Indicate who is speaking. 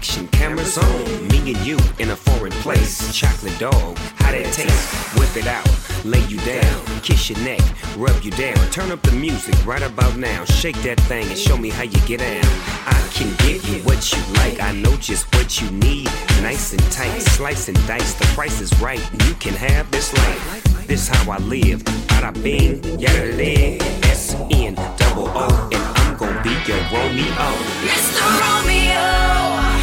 Speaker 1: action, cameras on. Me and you in a foreign place. Chocolate dog, how that taste? Whip it out, lay you down, kiss your neck, rub you down. Turn up the music right about now. Shake that thing and show me how you get down. I can give you what you like. I know just what you need. Nice and tight, slice and dice. The price is right. You can have this life. This how I live. Bada bing, yada leg, S-N-O-O, and I'm gonna be your Romeo.
Speaker 2: Mr. Romeo.